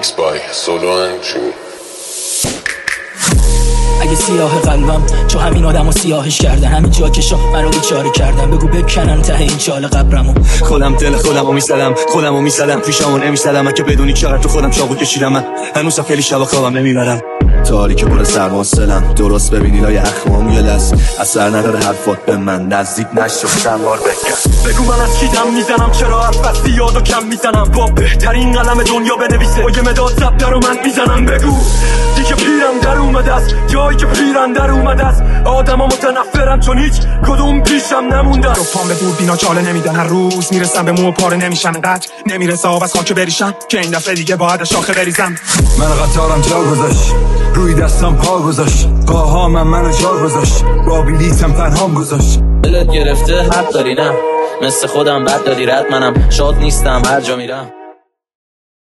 Mixed by Solo and June. اگه سیاه قلبم چون همین آدمو سیاهش کردن، همین جا که منو بیچاره کردن، بگو بکنن ته این چاله قبرمو. خودم دل خودمو میزدم پیشامو نمیزدم، که بدونی چقدر تو خودم چاقو کشیدم. من هنوز خیلی شب خوابم نمیبرم، تاریک پر سرماستلم، درست ببینی لای اخمام یه لس اثر نداره حرفات به من نزدیک نشو چند بار بگم. بگو من از کی دم میزنم، چرا حرف یادو کم میزنم، با بهترین قلم دنیا بنویسه با یه مداد ضبط رو من میزنم. بگو دیگه پیرم در اومده است، جایی که پیرم در اومده است، آدما متنفرم چون هیچ کدوم پیشم نمونده. رو پام به دور بینا چاله نمیدن، هر روز میرسم به مو پاره نمیشن، انقدر نمیرسه آب از خاک بریشم که این دفعه دیگه باید شاخه بریزم. من قطارم جا گذاشت، روی دستم پا گذاشت، پاهام منو جا گذاشت، با بلیتم تنهام گذاشت. دلت گرفته حق داری، نه مثل خودم بد داری رد، منم شاد نیستم هر جا میرم.